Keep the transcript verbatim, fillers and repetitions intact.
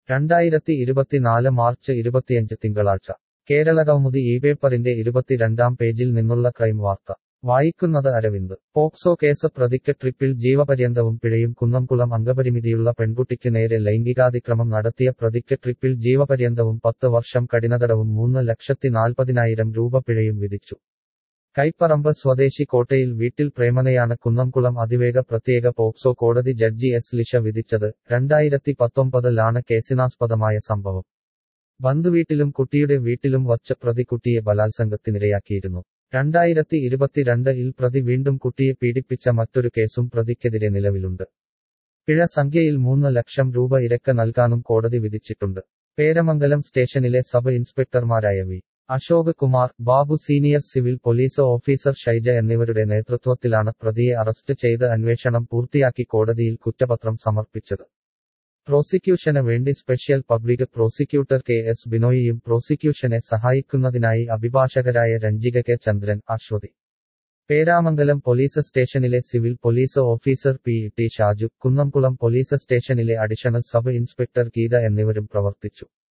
രണ്ടായിരത്തി ഇരുപത്തിനാല് മാർച്ച് ഇരുപത്തിയഞ്ച് തിങ്കളാഴ്ച കേരളകൗമുദി ഈ പേപ്പറിന്റെ ഇരുപത്തിരണ്ടാം പേജിൽ നിന്നുള്ള ക്രൈം വാർത്ത വായിക്കുന്നത് അരവിന്ദ്. പോക്സോ കേസ് പ്രതിക്ക് ട്രിപ്പിൾ ജീവപര്യന്തവും പിഴയും. കുന്നംകുളം അംഗപരിമിതിയുള്ള പെൺകുട്ടിക്ക് നേരെ ലൈംഗികാതിക്രമം നടത്തിയ പ്രതിക്ക് ട്രിപ്പിൾ ജീവപര്യന്തവും പത്ത് വർഷം കഠിനതടവും മൂന്ന് ലക്ഷത്തി നാൽപ്പതിനായിരം രൂപ പിഴയും വിധിച്ചു. കൈപ്പറമ്പ് സ്വദേശി കോട്ടയിൽ വീട്ടിൽ പ്രേമനെയാണ് കുന്നംകുളം അതിവേഗ പ്രത്യേക പോക്സോ കോടതി ജഡ്ജി എസ് ലിഷ വിധിച്ചത്. രണ്ടായിരത്തി പത്തൊമ്പതിലാണ് കേസിനാസ്പദമായ സംഭവം. ബന്ധുവീട്ടിലും കുട്ടിയുടെ വീട്ടിലും വച്ച് പ്രതി കുട്ടിയെ ബലാത്സംഗത്തിനിരയാക്കിയിരുന്നു. രണ്ടായിരത്തി ഇരുപത്തിരണ്ടിൽ പ്രതി വീണ്ടും കുട്ടിയെ പീഡിപ്പിച്ച മറ്റൊരു കേസും പ്രതിക്കെതിരെ നിലവിലുണ്ട്. പിഴ സംഖ്യയിൽ മൂന്ന് ലക്ഷം രൂപ ഇരക്ക് നൽകാനും കോടതി വിധിച്ചിട്ടുണ്ട്. പേരമംഗലം സ്റ്റേഷനിലെ സബ് ഇൻസ്പെക്ടർമാരായ V Ashok Kumar, Babu, senior civil police officer Shaija എന്നിവരുടെ നേതൃത്വത്തിലാണ് പ്രതിയെ അറസ്റ്റ് ചെയ്ത് അന്വേഷണം പൂർത്തിയാക്കി കോടതിയിൽ കുറ്റപത്രം സമർപ്പിച്ചത്. പ്രോസിക്യൂഷന് വേണ്ടി special public prosecutor K S ബിനോയിയും പ്രോസിക്യൂഷനെ സഹായിക്കുന്നതിനായി അഭിഭാഷകരായ രഞ്ജിക കെ ചന്ദ്രൻ, അശ്വതി. പേരാമംഗലം പോലീസ് സ്റ്റേഷനിലെ civil police officer P T Shaju, Kunnamkulam police സ്റ്റേഷനിലെ അഡീഷണൽ സബ് ഇൻസ്പെക്ടർ ഗീത എന്നിവരും പ്രവർത്തിച്ചു.